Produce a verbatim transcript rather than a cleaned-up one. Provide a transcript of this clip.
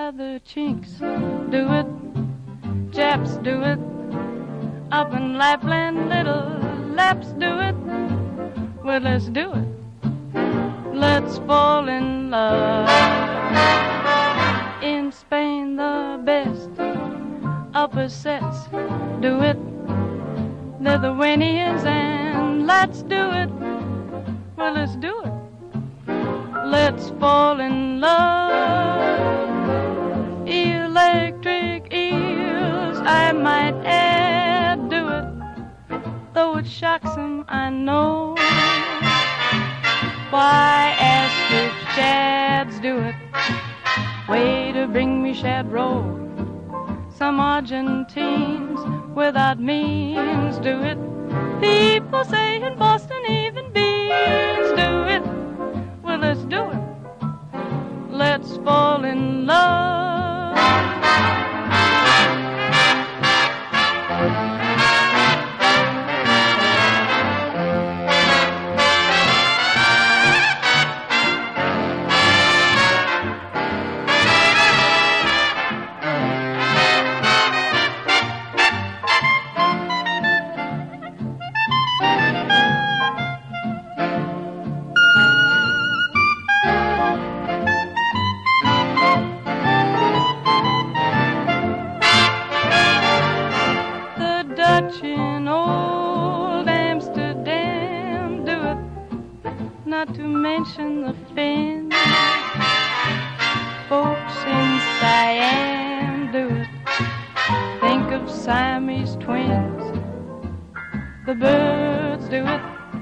by the chinks do it, Japs do it, up in Lapland little Laps do it. Well, let's do it. Let's fall in love. In Spain the best upper sets do it. Lithuanians and let's do it. Well, let's do it. Let's fall in love. Electric eels, I might add, do it. Though it shocks 'em, I know. Why ask if shads do it? Way to bring me shad roll. Some Argentines without means do it. People say in Boston even beans do it. Well, let's do it. Let's fall in love. In old Amsterdam do it, not to mention the Finns. Folks in Siam do it, think of Siamese twins. The birds do it,